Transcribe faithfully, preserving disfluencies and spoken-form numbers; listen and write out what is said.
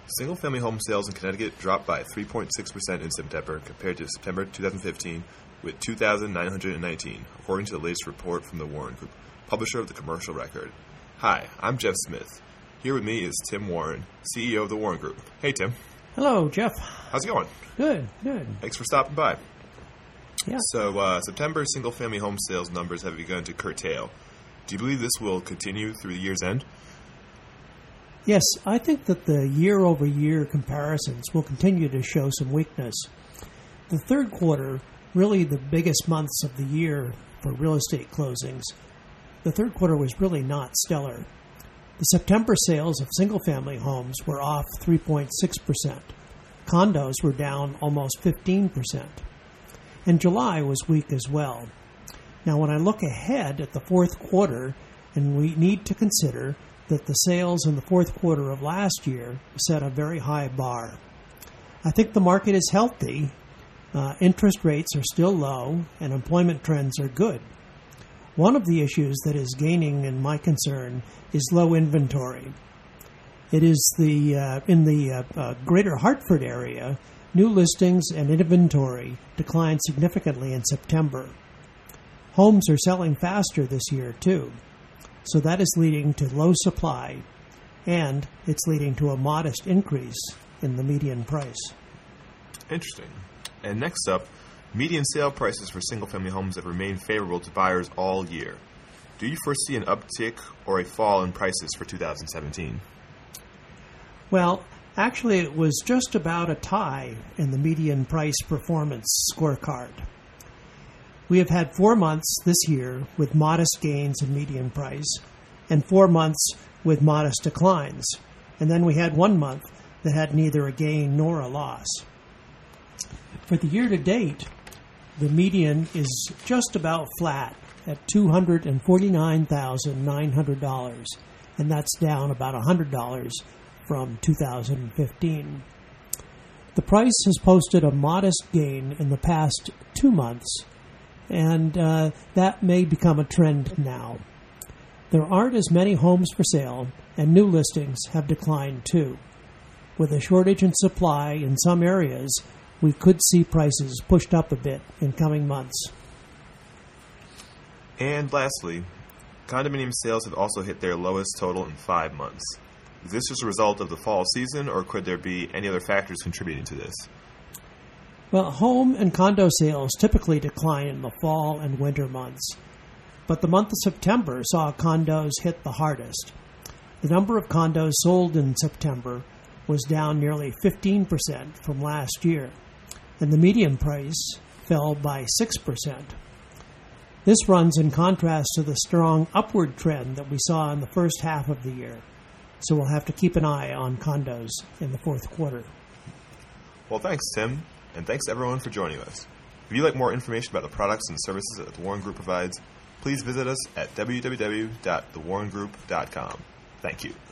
Single-family home sales in Connecticut dropped by three point six percent in September compared to September twenty fifteen, with two thousand nine hundred nineteen, according to the latest report from the Warren Group, publisher of the Commercial Record. Hi, I'm Jeff Smith. Here with me is Tim Warren, C E O of the Warren Group. Hey, Tim. Hello, Jeff. How's it going? Good, good. Thanks for stopping by. Yeah. So, uh, September single-family home sales numbers have begun to curtail. Do you believe this will continue through the year's end? Yes, I think that the year-over-year comparisons will continue to show some weakness. The third quarter, really the biggest months of the year for real estate closings, the third quarter was really not stellar. The September sales of single-family homes were off three point six percent. Condos were down almost fifteen percent. And July was weak as well. Now, when I look ahead at the fourth quarter, and we need to consider that the sales in the fourth quarter of last year set a very high bar. I think the market is healthy, uh, interest rates are still low, and employment trends are good. One of the issues that is gaining in my concern is low inventory. It is the uh, in the uh, uh, greater Hartford area, new listings and inventory declined significantly in September. Homes are selling faster this year, too. So that is leading to low supply, and it's leading to a modest increase in the median price. Interesting. And next up, median sale prices for single-family homes have remained favorable to buyers all year. Do you foresee an uptick or a fall in prices for two thousand seventeen? Well, actually, it was just about a tie in the median price performance scorecard. We have had four months this year with modest gains in median price and four months with modest declines. And then we had one month that had neither a gain nor a loss. For the year to date, the median is just about flat at two hundred forty-nine thousand nine hundred dollars, and that's down about one hundred dollars from two thousand fifteen. The price has posted a modest gain in the past two months, and uh, that may become a trend now. There aren't as many homes for sale, and new listings have declined too. With a shortage in supply in some areas, we could see prices pushed up a bit in coming months. And lastly, condominium sales have also hit their lowest total in five months. Is this just a result of the fall season, or could there be any other factors contributing to this? Well, home and condo sales typically decline in the fall and winter months, but the month of September saw condos hit the hardest. The number of condos sold in September was down nearly fifteen percent from last year, and the median price fell by six percent. This runs in contrast to the strong upward trend that we saw in the first half of the year, so we'll have to keep an eye on condos in the fourth quarter. Well, thanks, Tim. And thanks everyone for joining us. If you'd like more information about the products and services that the Warren Group provides, please visit us at w w w dot the warren group dot com. Thank you.